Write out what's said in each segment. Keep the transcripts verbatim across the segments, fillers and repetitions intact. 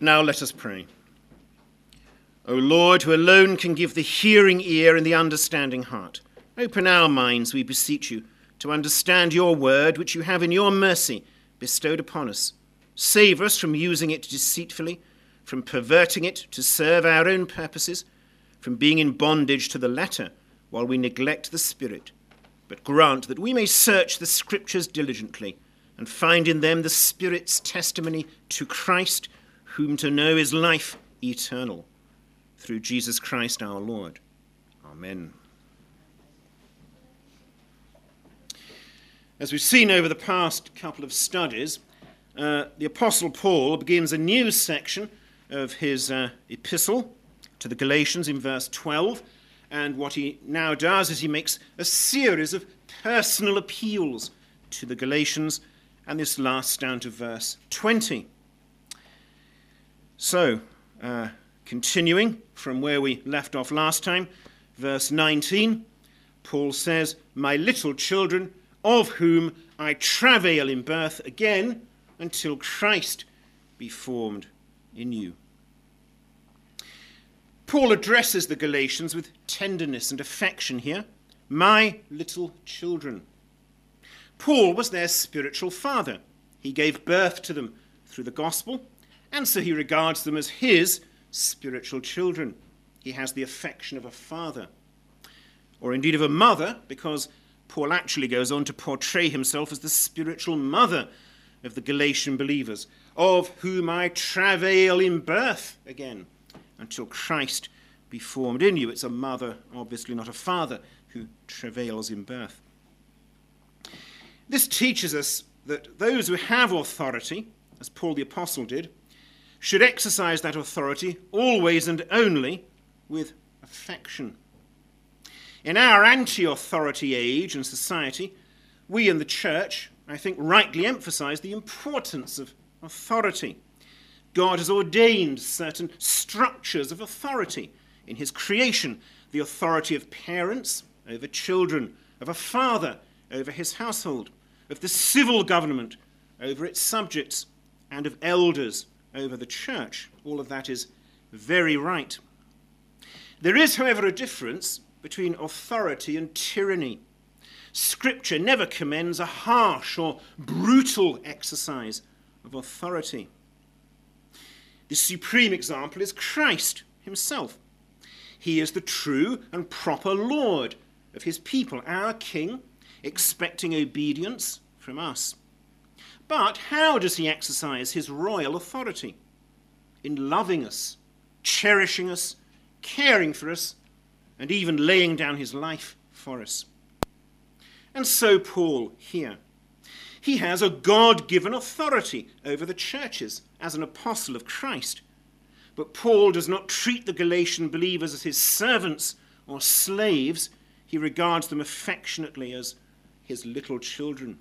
Now let us pray. O Lord, who alone can give the hearing ear and the understanding heart, open our minds, we beseech you, to understand your word, which you have in your mercy bestowed upon us. Save us from using it deceitfully, from perverting it to serve our own purposes, from being in bondage to the letter while we neglect the spirit. But grant that we may search the scriptures diligently and find in them the Spirit's testimony to Christ, whom to know is life eternal. Through Jesus Christ our Lord. Amen. As we've seen over the past couple of studies, uh, the Apostle Paul begins a new section of his uh, epistle to the Galatians in verse twelve, and what he now does is he makes a series of personal appeals to the Galatians, and this lasts down to verse twenty. So, uh, continuing from where we left off last time, verse nineteen, Paul says, "My little children, of whom I travail in birth again until Christ be formed in you." Paul addresses the Galatians with tenderness and affection here. My little children. Paul was their spiritual father. He gave birth to them through the gospel, and so he regards them as his spiritual children. He has the affection of a father, or indeed of a mother, because Paul actually goes on to portray himself as the spiritual mother of the Galatian believers, of whom I travail in birth again, until Christ be formed in you. It's a mother, obviously not a father, who travails in birth. This teaches us that those who have authority, as Paul the Apostle did, should exercise that authority always and only with affection. In our anti-authority age and society, we in the church, I think, rightly emphasize the importance of authority. God has ordained certain structures of authority in his creation, the authority of parents over children, of a father over his household, of the civil government over its subjects, and of elders over the church. All of that is very right. There is, however, a difference between authority and tyranny. Scripture never commends a harsh or brutal exercise of authority. The supreme example is Christ himself. He is the true and proper Lord of his people, our King, expecting obedience from us. But how does he exercise his royal authority? In loving us, cherishing us, caring for us, and even laying down his life for us. And so Paul here. He has a God-given authority over the churches as an apostle of Christ. But Paul does not treat the Galatian believers as his servants or slaves. He regards them affectionately as his little children.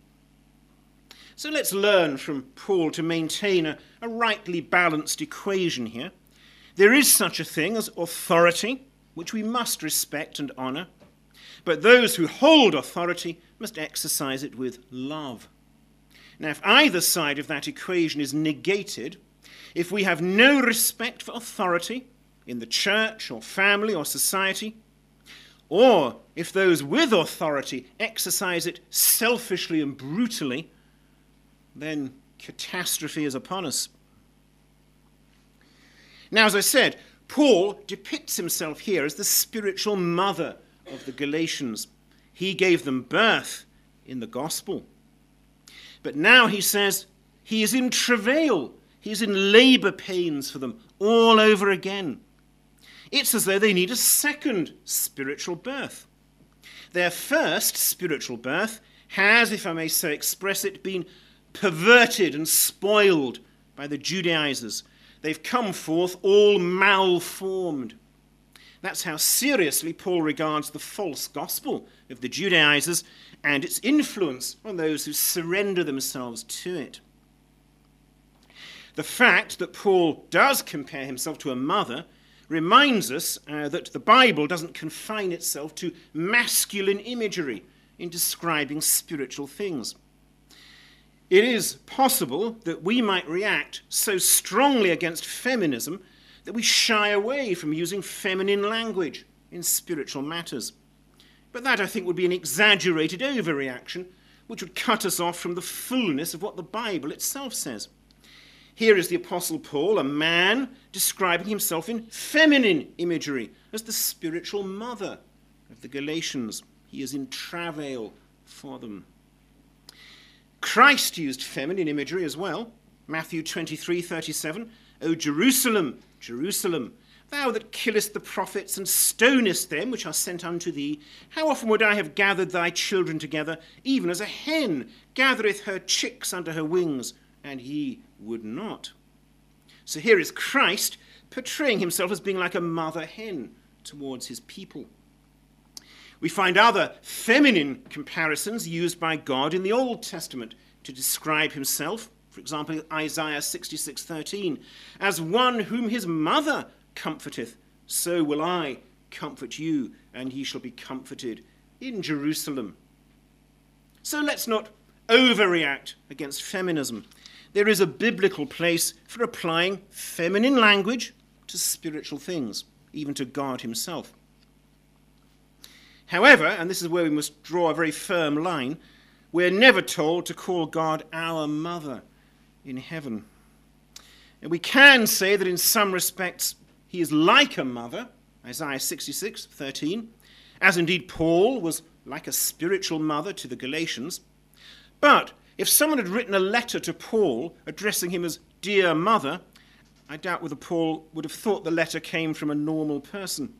So let's learn from Paul to maintain a, a rightly balanced equation here. There is such a thing as authority, which we must respect and honor. But those who hold authority must exercise it with love. Now, if either side of that equation is negated, if we have no respect for authority in the church or family or society, or if those with authority exercise it selfishly and brutally, then catastrophe is upon us. Now, as I said, Paul depicts himself here as the spiritual mother of the Galatians. He gave them birth in the gospel. But now he says he is in travail. He's in labor pains for them all over again. It's as though they need a second spiritual birth. Their first spiritual birth has, if I may so express it, been perverted and spoiled by the Judaizers. They've come forth all malformed. That's how seriously Paul regards the false gospel of the Judaizers and its influence on those who surrender themselves to it. The fact that Paul does compare himself to a mother reminds us uh, that the Bible doesn't confine itself to masculine imagery in describing spiritual things. it is possible that we might react so strongly against feminism that we shy away from using feminine language in spiritual matters. But that, I think, would be an exaggerated overreaction, which would cut us off from the fullness of what the Bible itself says. Here is the Apostle Paul, a man, describing himself in feminine imagery as the spiritual mother of the Galatians. He is in travail for them. Christ used feminine imagery as well. Matthew twenty-three thirty-seven, O Jerusalem, Jerusalem, thou that killest the prophets and stonest them which are sent unto thee, how often would I have gathered thy children together, even as a hen gathereth her chicks under her wings, and ye would not. So here is Christ portraying himself as being like a mother hen towards his people. We find other feminine comparisons used by God in the Old Testament to describe himself. For example, Isaiah sixty-six thirteen, as one whom his mother comforteth, so will I comfort you, and ye shall be comforted in Jerusalem. So let's not overreact against feminism. There is a biblical place for applying feminine language to spiritual things, even to God himself. However, and this is where we must draw a very firm line, we're never told to call God our mother in heaven. And we can say that in some respects he is like a mother, Isaiah sixty-six thirteen, as indeed Paul was like a spiritual mother to the Galatians. But if someone had written a letter to Paul addressing him as dear mother, I doubt whether Paul would have thought the letter came from a normal person.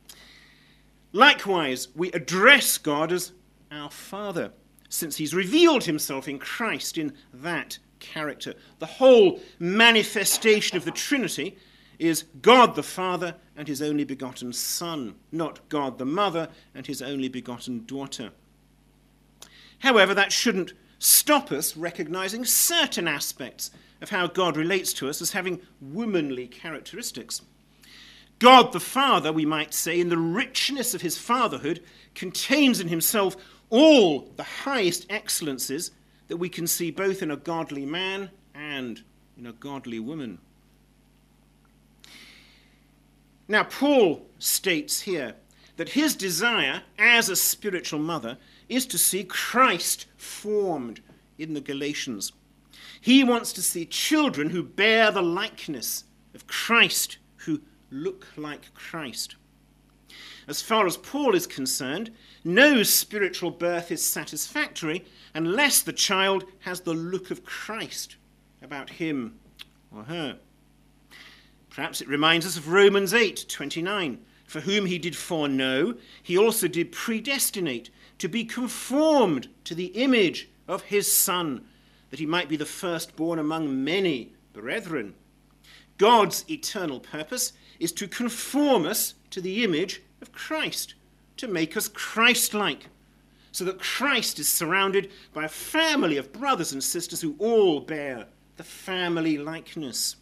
Likewise, we address God as our Father, since he's revealed himself in Christ in that character. The whole manifestation of the Trinity is God the Father and his only begotten Son, not God the Mother and his only begotten daughter. However, that shouldn't stop us recognizing certain aspects of how God relates to us as having womanly characteristics. God the Father, we might say, in the richness of his fatherhood, contains in himself all the highest excellences that we can see both in a godly man and in a godly woman. Now, Paul states here that his desire as a spiritual mother is to see Christ formed in the Galatians. He wants to see children who bear the likeness of Christ, who look like Christ. As far as Paul is concerned, no spiritual birth is satisfactory unless the child has the look of Christ about him or her. Perhaps it reminds us of Romans eight twenty-nine. For whom he did foreknow, he also did predestinate to be conformed to the image of his Son, that he might be the firstborn among many brethren. God's eternal purpose is to conform us to the image of Christ, to make us Christ-like, so that Christ is surrounded by a family of brothers and sisters who all bear the family likeness.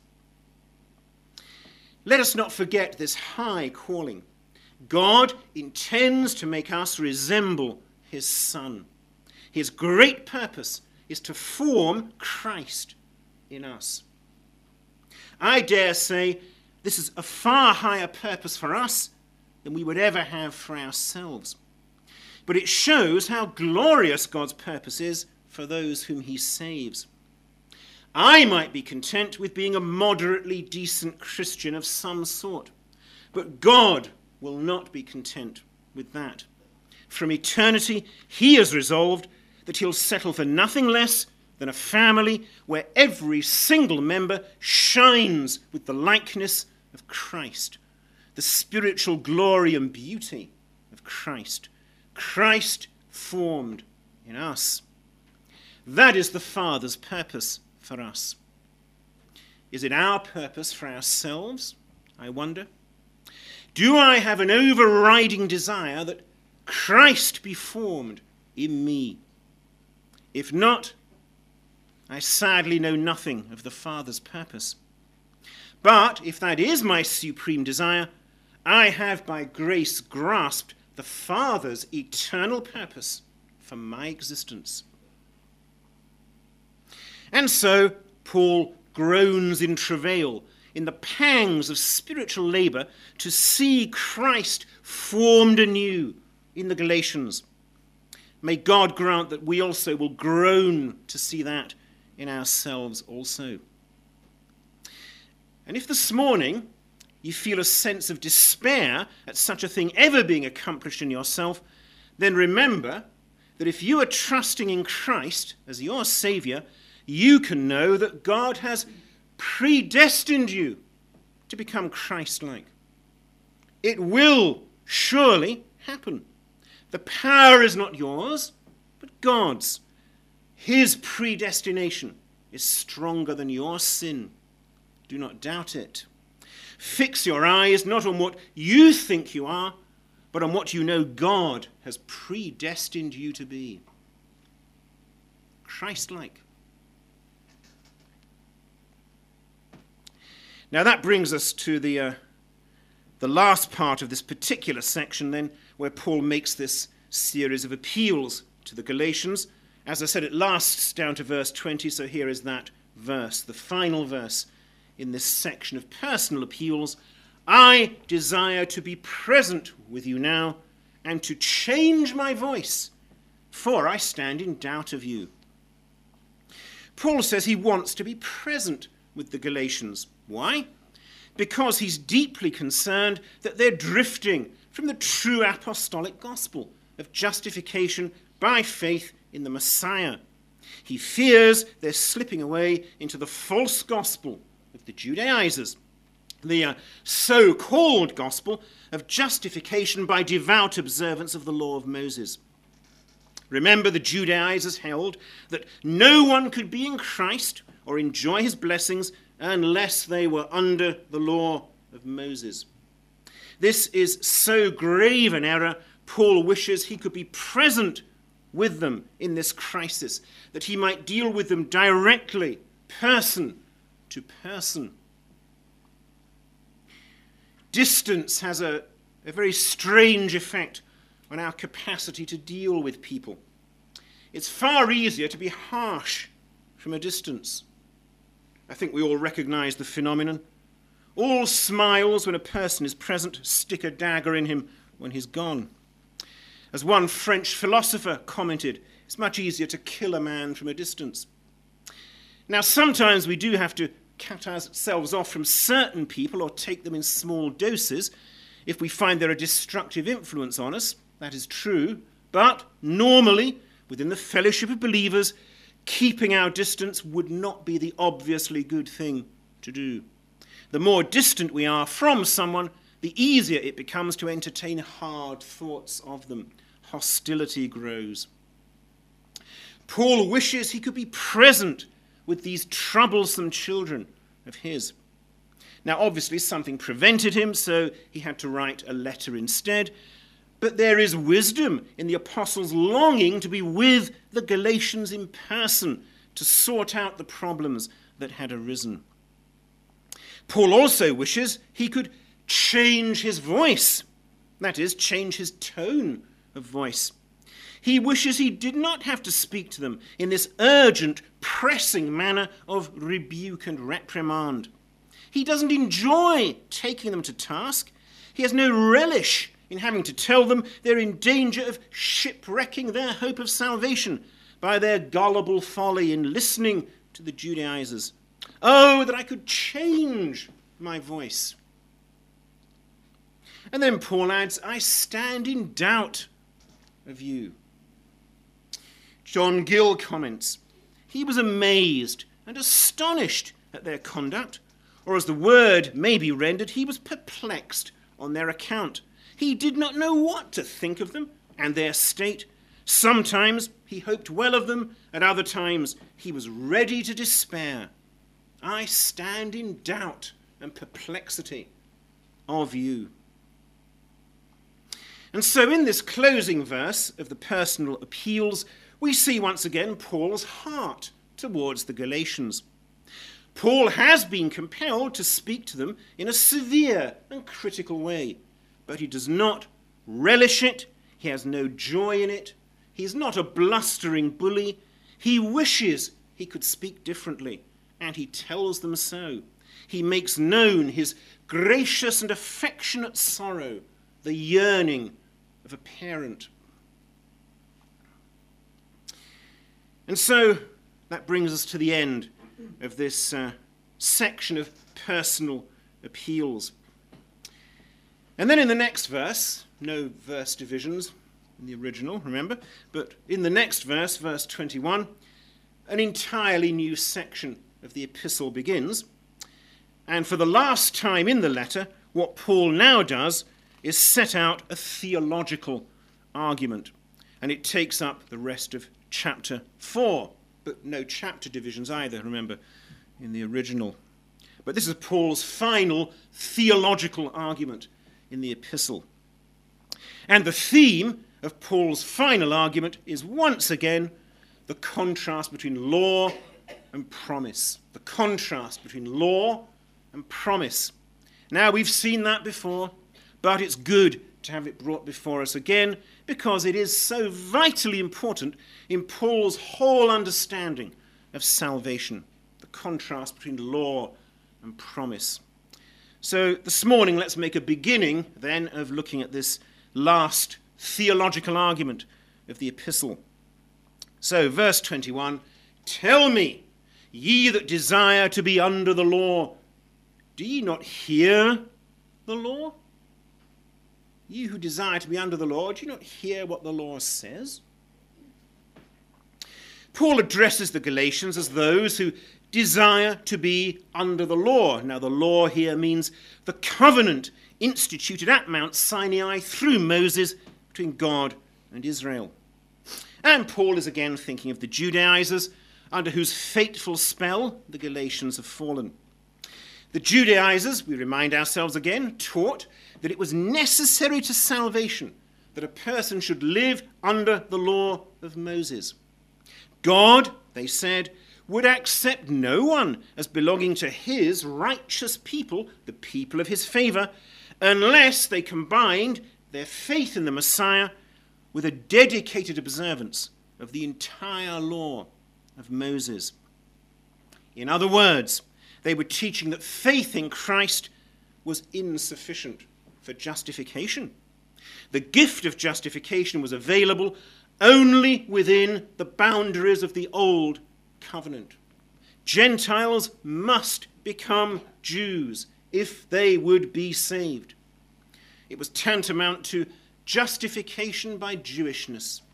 Let us not forget this high calling. God intends to make us resemble his Son. His great purpose is to form Christ in us. I dare say this is a far higher purpose for us than we would ever have for ourselves. But it shows how glorious God's purpose is for those whom he saves. I might be content with being a moderately decent Christian of some sort, but God will not be content with that. From eternity, he has resolved that he'll settle for nothing less than a family where every single member shines with the likeness of Christ, the spiritual glory and beauty of Christ. Christ formed in us. That is the Father's purpose for us. Is it our purpose for ourselves, I wonder? Do I have an overriding desire that Christ be formed in me? If not, I sadly know nothing of the Father's purpose. But if that is my supreme desire, I have by grace grasped the Father's eternal purpose for my existence. And so Paul groans in travail, in the pangs of spiritual labour, to see Christ formed anew in the Galatians. May God grant that we also will groan to see that in ourselves also. And if this morning you feel a sense of despair at such a thing ever being accomplished in yourself, then remember that if you are trusting in Christ as your Saviour, you can know that God has predestined you to become Christ-like. It will surely happen. The power is not yours, but God's. His predestination is stronger than your sin. Do not doubt it. Fix your eyes not on what you think you are, but on what you know God has predestined you to be. Christ-like. Now that brings us to the, uh, the last part of this particular section then, where Paul makes this series of appeals to the Galatians. As I said, it lasts down to verse twenty, so here is that verse, the final verse in this section of personal appeals. I desire to be present with you now and to change my voice, for I stand in doubt of you. Paul says he wants to be present with the Galatians. Why? Because he's deeply concerned that they're drifting from the true apostolic gospel of justification by faith in the Messiah. He fears they're slipping away into the false gospel of the Judaizers, the uh, so-called gospel of justification by devout observance of the law of Moses. Remember, the Judaizers held that no one could be in Christ or enjoy his blessings unless they were under the law of Moses. This is so grave an error, Paul wishes he could be present with them in this crisis, that he might deal with them directly, person to person. Distance has a, a very strange effect on our capacity to deal with people. It's far easier to be harsh from a distance. I think we all recognize the phenomenon. All smiles when a person is present, stick a dagger in him when he's gone. As one French philosopher commented, it's much easier to kill a man from a distance. Now, sometimes we do have to cut ourselves off from certain people or take them in small doses if we find they're a destructive influence on us. That is true. But normally, within the fellowship of believers, keeping our distance would not be the obviously good thing to do. The more distant we are from someone, the easier it becomes to entertain hard thoughts of them. Hostility grows. Paul wishes he could be present with these troublesome children of his. Now, obviously, something prevented him, so he had to write a letter instead. But there is wisdom in the apostles' longing to be with the Galatians in person to sort out the problems that had arisen. Paul also wishes he could change his voice, that is, change his tone of voice. He wishes he did not have to speak to them in this urgent, pressing manner of rebuke and reprimand. He doesn't enjoy taking them to task. He has no relish in having to tell them they're in danger of shipwrecking their hope of salvation by their gullible folly in listening to the Judaizers. Oh, that I could change my voice. And then Paul adds, I stand in doubt of you. John Gill comments, he was amazed and astonished at their conduct, or as the word may be rendered, he was perplexed on their account. He did not know what to think of them and their state. Sometimes he hoped well of them, at other times he was ready to despair. I stand in doubt and perplexity of you. And so in this closing verse of the personal appeals, we see once again Paul's heart towards the Galatians. Paul has been compelled to speak to them in a severe and critical way, but he does not relish it. He has no joy in it. He is not a blustering bully. He wishes he could speak differently, and he tells them so. He makes known his gracious and affectionate sorrow, the yearning of a parent. And so that brings us to the end of this uh, section of personal appeals. And then in the next verse, no verse divisions in the original, remember, but in the next verse, verse twenty-one, an entirely new section of the epistle begins. And for the last time in the letter, what Paul now does is set out a theological argument. And it takes up the rest of chapter four, but no chapter divisions either, remember, in the original. But this is Paul's final theological argument in the epistle. And the theme of Paul's final argument is once again the contrast between law and promise. The contrast between law and promise. Now, we've seen that before, but it's good to have it brought before us again because it is so vitally important in Paul's whole understanding of salvation, the contrast between law and promise. So this morning, let's make a beginning then of looking at this last theological argument of the epistle. So, verse twenty-one, tell me, ye that desire to be under the law, do ye not hear the law? You who desire to be under the law, do you not hear what the law says? Paul addresses the Galatians as those who desire to be under the law. Now, the law here means the covenant instituted at Mount Sinai through Moses between God and Israel. And Paul is again thinking of the Judaizers under whose fateful spell the Galatians have fallen. The Judaizers, we remind ourselves again, taught that it was necessary to salvation that a person should live under the law of Moses. God, they said, would accept no one as belonging to his righteous people, the people of his favor, unless they combined their faith in the Messiah with a dedicated observance of the entire law of Moses. In other words, they were teaching that faith in Christ was insufficient for justification. The gift of justification was available only within the boundaries of the old covenant. Gentiles must become Jews if they would be saved. It was tantamount to justification by Jewishness.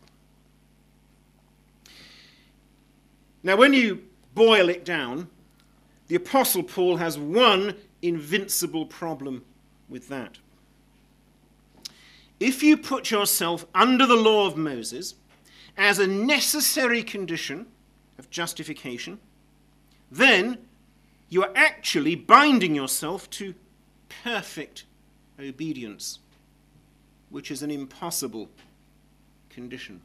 Now, when you boil it down, the Apostle Paul has one invincible problem with that. If you put yourself under the law of Moses as a necessary condition of justification, then you are actually binding yourself to perfect obedience, which is an impossible condition.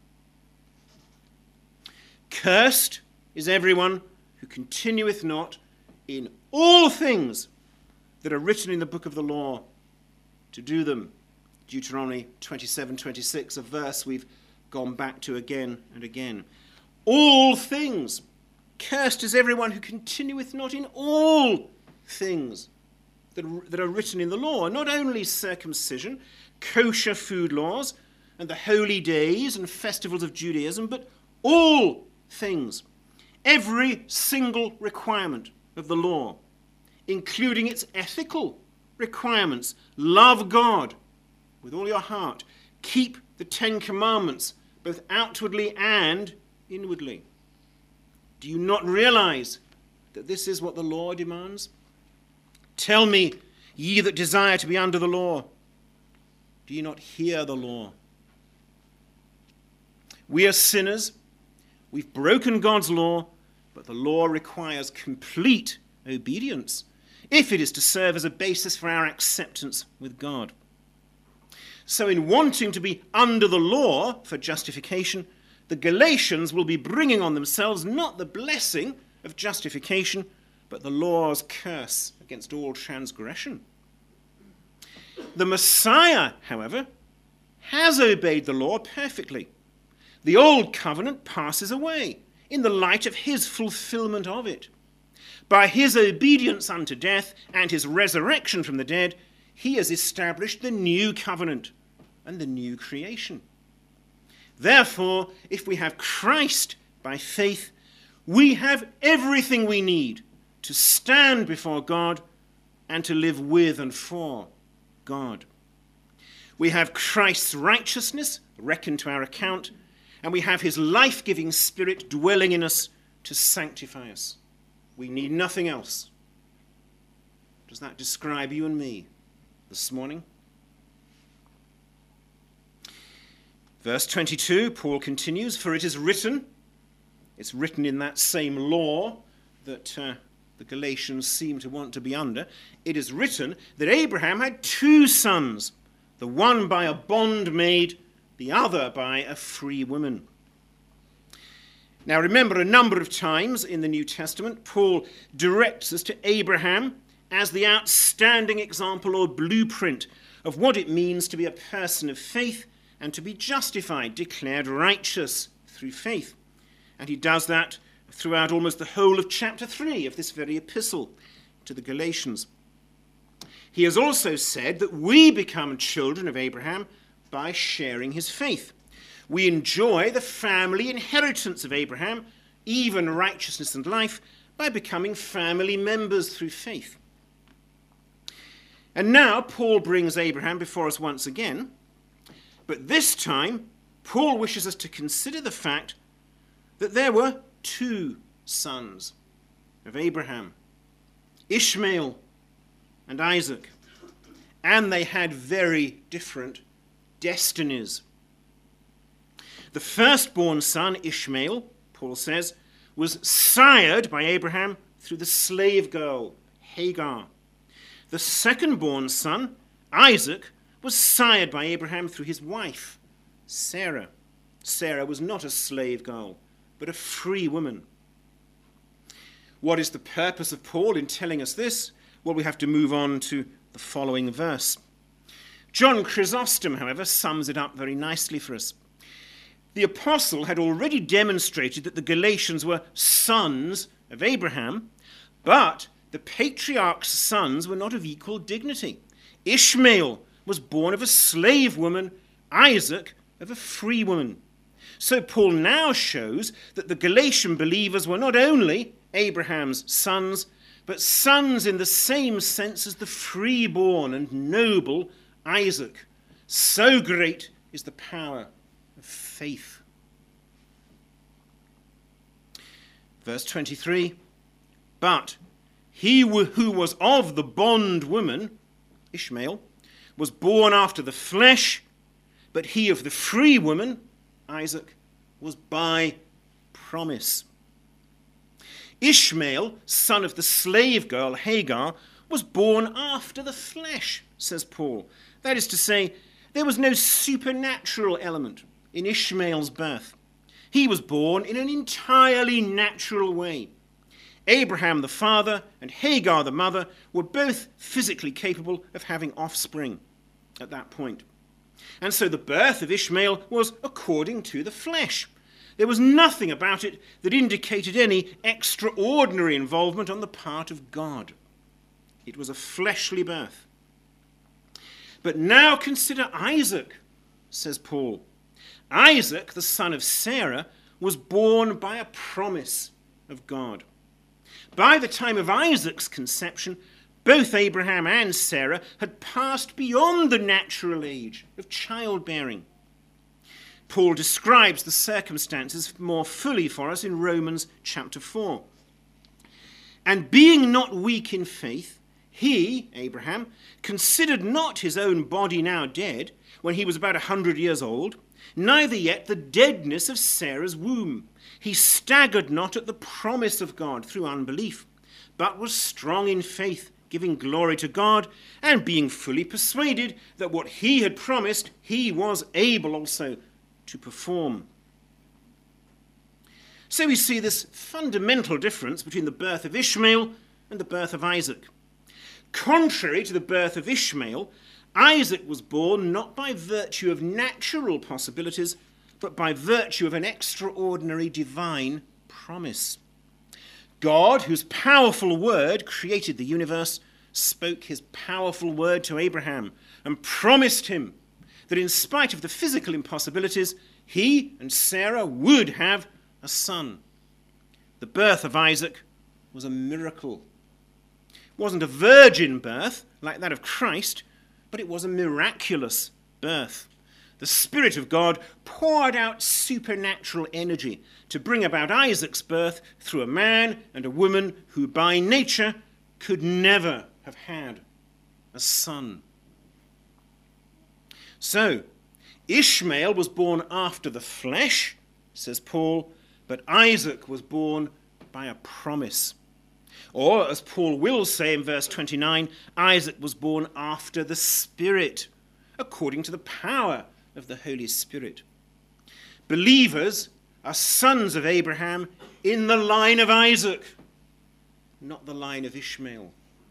Cursed is everyone who continueth not in all things that are written in the book of the law to do them. Deuteronomy twenty-seven twenty-six, a verse we've gone back to again and again. All things. Cursed is everyone who continueth not in all things that are, that are written in the law. Not only circumcision, kosher food laws, and the holy days and festivals of Judaism, but all things. Every single requirement of the law, including its ethical requirements. Love God with all your heart. Keep the Ten Commandments, both outwardly and inwardly. Do you not realize that this is what the law demands? Tell me, ye that desire to be under the law, do you not hear the law? We are sinners. We've broken God's law, but the law requires complete obedience if it is to serve as a basis for our acceptance with God. So in wanting to be under the law for justification, the Galatians will be bringing on themselves not the blessing of justification, but the law's curse against all transgression. The Messiah, however, has obeyed the law perfectly. The old covenant passes away. in the light of his fulfillment of it. By his obedience unto death and his resurrection from the dead, he has established the new covenant and the new creation. Therefore, if we have Christ by faith, we have everything we need to stand before God and to live with and for God. We have Christ's righteousness reckoned to our account, and we have his life-giving Spirit dwelling in us to sanctify us. We need nothing else. Does that describe you and me this morning? Verse twenty-two, Paul continues, "For it is written," it's written in that same law that uh, the Galatians seem to want to be under, "it is written that Abraham had two sons, the one by a bondmaid, the other by a free woman." Now remember, a number of times in the New Testament, Paul directs us to Abraham as the outstanding example or blueprint of what it means to be a person of faith and to be justified, declared righteous through faith. And he does that throughout almost the whole of chapter three of this very epistle to the Galatians. He has also said that we become children of Abraham by sharing his faith. We enjoy the family inheritance of Abraham, even righteousness and life, by becoming family members through faith. And now Paul brings Abraham before us once again, but this time Paul wishes us to consider the fact that there were two sons of Abraham, Ishmael and Isaac, and they had very different destinies. The firstborn son, Ishmael, Paul says, was sired by Abraham through the slave girl, Hagar. The second-born son, Isaac, was sired by Abraham through his wife, Sarah. Sarah was not a slave girl, but a free woman. What is the purpose of Paul in telling us this? Well, we have to move on to the following verse. John Chrysostom, however, sums it up very nicely for us. The apostle had already demonstrated that the Galatians were sons of Abraham, but the patriarch's sons were not of equal dignity. Ishmael was born of a slave woman, Isaac of a free woman. So Paul now shows that the Galatian believers were not only Abraham's sons, but sons in the same sense as the freeborn and noble Isaac. So great is the power of faith. Verse twenty-three, "But he who was of the bondwoman, Ishmael, was born after the flesh, but he of the free woman, Isaac, was by promise." Ishmael, son of the slave girl Hagar, was born after the flesh, says Paul. That is to say, there was no supernatural element in Ishmael's birth. He was born in an entirely natural way. Abraham the father and Hagar the mother were both physically capable of having offspring at that point. And so the birth of Ishmael was according to the flesh. There was nothing about it that indicated any extraordinary involvement on the part of God. It was a fleshly birth. But now consider Isaac, says Paul. Isaac, the son of Sarah, was born by a promise of God. By the time of Isaac's conception, both Abraham and Sarah had passed beyond the natural age of childbearing. Paul describes the circumstances more fully for us in Romans chapter four. "And being not weak in faith, he, Abraham, considered not his own body now dead, when he was about a hundred years old, neither yet the deadness of Sarah's womb. He staggered not at the promise of God through unbelief, but was strong in faith, giving glory to God, and being fully persuaded that what he had promised, he was able also to perform." So we see this fundamental difference between the birth of Ishmael and the birth of Isaac. Contrary to the birth of Ishmael, Isaac was born not by virtue of natural possibilities, but by virtue of an extraordinary divine promise. God, whose powerful word created the universe, spoke his powerful word to Abraham and promised him that in spite of the physical impossibilities, he and Sarah would have a son. The birth of Isaac was a miracle. It wasn't a virgin birth like that of Christ, but it was a miraculous birth. The Spirit of God poured out supernatural energy to bring about Isaac's birth through a man and a woman who by nature could never have had a son. So, Ishmael was born after the flesh, says Paul, but Isaac was born by a promise. Or, as Paul will say in verse twenty-nine, Isaac was born after the Spirit, according to the power of the Holy Spirit. Believers are sons of Abraham in the line of Isaac, not the line of Ishmael.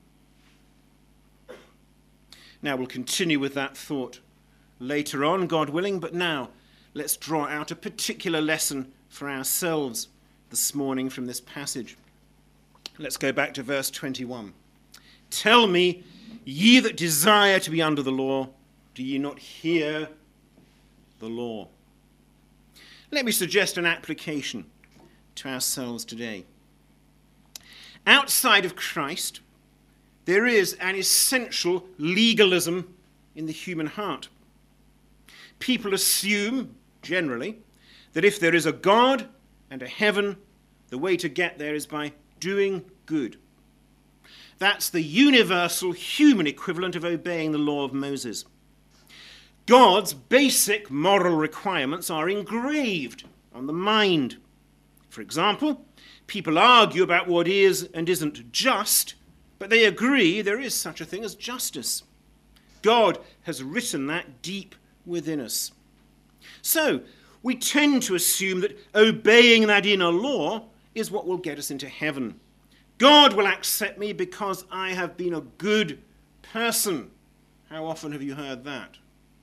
Now we'll continue with that thought later on, God willing, but now let's draw out a particular lesson for ourselves this morning from this passage. Let's go back to verse twenty-one. Tell me, ye that desire to be under the law, do ye not hear the law? Let me suggest an application to ourselves today. Outside of Christ, there is an essential legalism in the human heart. People assume, generally, that if there is a God and a heaven, the way to get there is by doing good. That's the universal human equivalent of obeying the law of Moses. God's basic moral requirements are engraved on the mind. For example, people argue about what is and isn't just, but they agree there is such a thing as justice. God has written that deep within us. So, we tend to assume that obeying that inner law is what will get us into heaven. God will accept me because I have been a good person. How often have you heard that?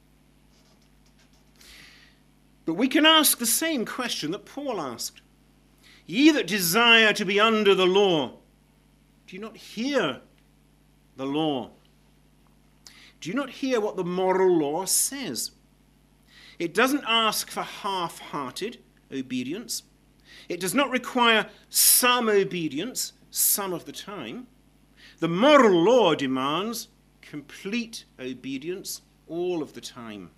But we can ask the same question that Paul asked. Ye that desire to be under the law, do you not hear the law? Do you not hear what the moral law says? It doesn't ask for half-hearted obedience. It does not require some obedience some of the time. The moral law demands complete obedience all of the time.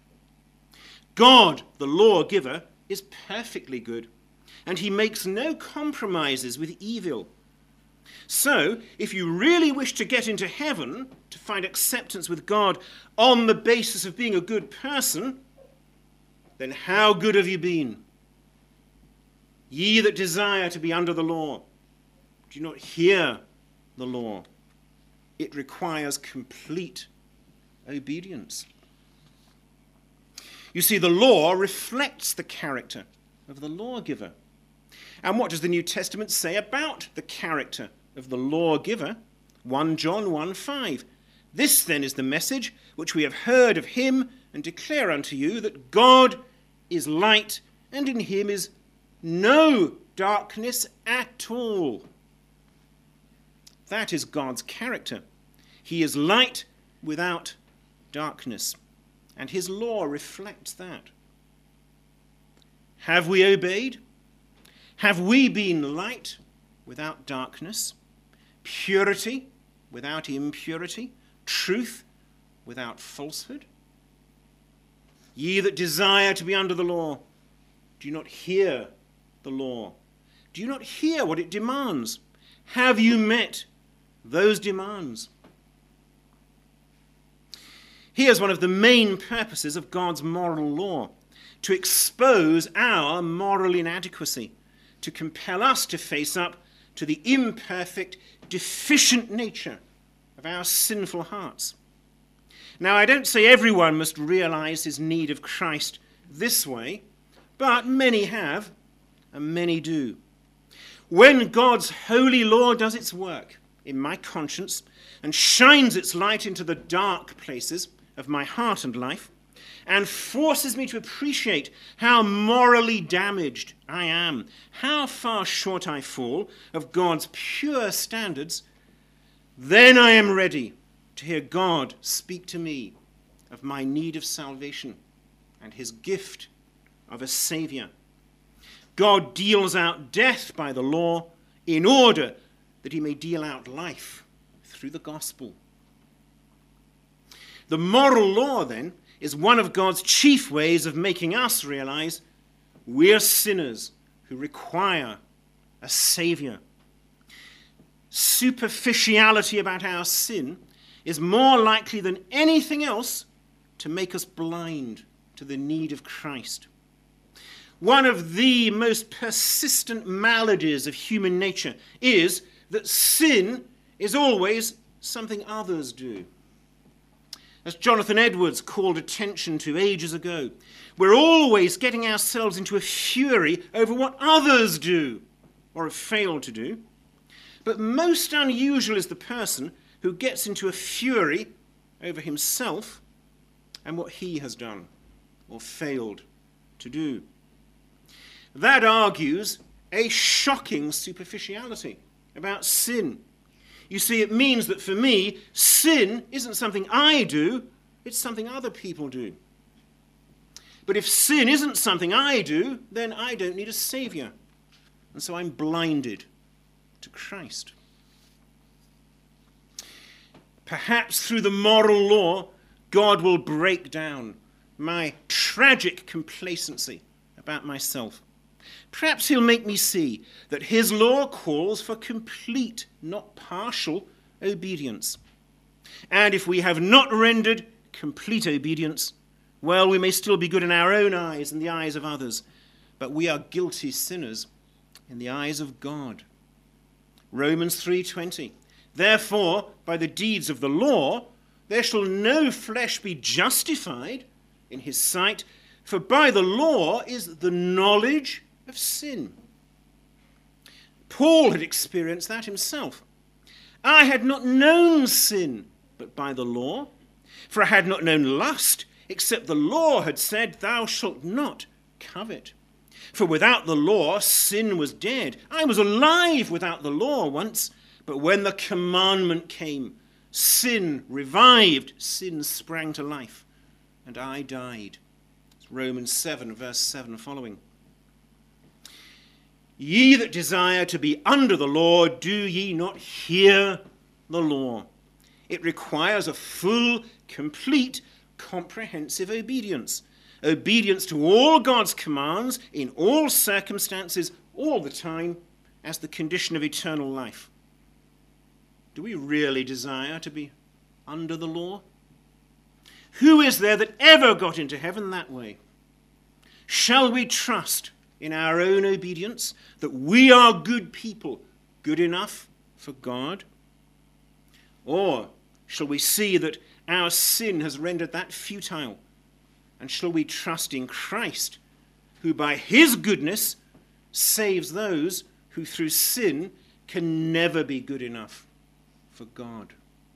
God, the lawgiver, is perfectly good, and he makes no compromises with evil. So, if you really wish to get into heaven, to find acceptance with God on the basis of being a good person, then how good have you been? Ye that desire to be under the law, do you not hear the law? It requires complete obedience. You see, the law reflects the character of the lawgiver. And what does the New Testament say about the character of the lawgiver? First John one five. This then is the message which we have heard of him and declare unto you, that God is light, and in him is no darkness at all. That is God's character. He is light without darkness, and his law reflects that. Have we obeyed? Have we been light without darkness, purity without impurity, truth without falsehood? Ye that desire to be under the law, do you not hear the law? Do you not hear what it demands? Have you met those demands? Here's one of the main purposes of God's moral law: to expose our moral inadequacy, to compel us to face up to the imperfect, deficient nature of our sinful hearts. Now, I don't say everyone must realize his need of Christ this way, but many have, and many do. When God's holy law does its work in my conscience and shines its light into the dark places of my heart and life, and forces me to appreciate how morally damaged I am, how far short I fall of God's pure standards, then I am ready to hear God speak to me of my need of salvation and his gift of a Saviour. God deals out death by the law in order that he may deal out life through the gospel. The moral law, then, is one of God's chief ways of making us realize we're sinners who require a Saviour. Superficiality about our sin is more likely than anything else to make us blind to the need of Christ. One of the most persistent maladies of human nature is that sin is always something others do. As Jonathan Edwards called attention to ages ago, we're always getting ourselves into a fury over what others do or have failed to do. But most unusual is the person who gets into a fury over himself and what he has done or failed to do. That argues a shocking superficiality about sin. You see, it means that for me, sin isn't something I do, it's something other people do. But if sin isn't something I do, then I don't need a Saviour. And so I'm blinded to Christ. Perhaps through the moral law, God will break down my tragic complacency about myself. Perhaps he'll make me see that his law calls for complete, not partial, obedience. And if we have not rendered complete obedience, well, we may still be good in our own eyes and the eyes of others, but we are guilty sinners in the eyes of God. Romans three twenty. Therefore, by the deeds of the law, there shall no flesh be justified in his sight, for by the law is the knowledge of sin. Paul had experienced that himself. I had not known sin, but by the law, for I had not known lust, except the law had said, thou shalt not covet. For without the law, sin was dead. I was alive without the law once, but when the commandment came, sin revived, sin sprang to life, and I died. It's Romans seven, verse seven following. Ye that desire to be under the law, do ye not hear the law? It requires a full, complete, comprehensive obedience. Obedience to all God's commands in all circumstances, all the time, as the condition of eternal life. Do we really desire to be under the law? Who is there that ever got into heaven that way? Shall we trust in our own obedience that we are good people, good enough for God? Or shall we see that our sin has rendered that futile? And shall we trust in Christ, who by his goodness saves those who through sin can never be good enough for God?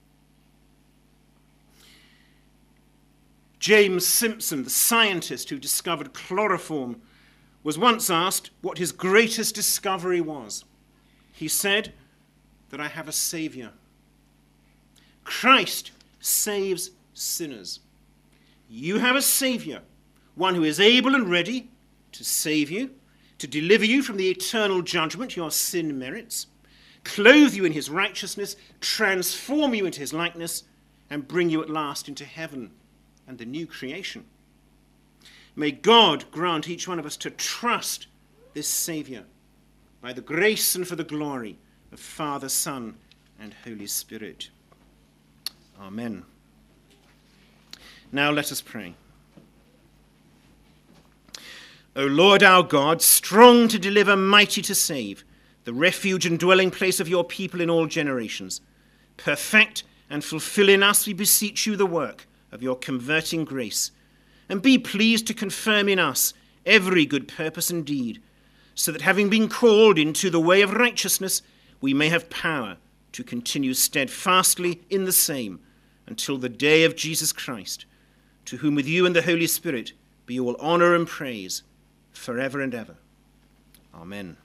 James Simpson, the scientist who discovered chloroform, was once asked what his greatest discovery was. He said, that I have a Saviour. Christ saves sinners. You have a Saviour, one who is able and ready to save you, to deliver you from the eternal judgment your sin merits, clothe you in his righteousness, transform you into his likeness, and bring you at last into heaven and the new creation. May God grant each one of us to trust this Saviour by the grace and for the glory of Father, Son, and Holy Spirit. Amen. Now let us pray. O Lord our God, strong to deliver, mighty to save, the refuge and dwelling place of your people in all generations, perfect and fulfill in us, we beseech you, the work of your converting grace, and be pleased to confirm in us every good purpose and deed, so that having been called into the way of righteousness, we may have power to continue steadfastly in the same until the day of Jesus Christ, to whom with you and the Holy Spirit be all honour and praise, forever and ever. Amen.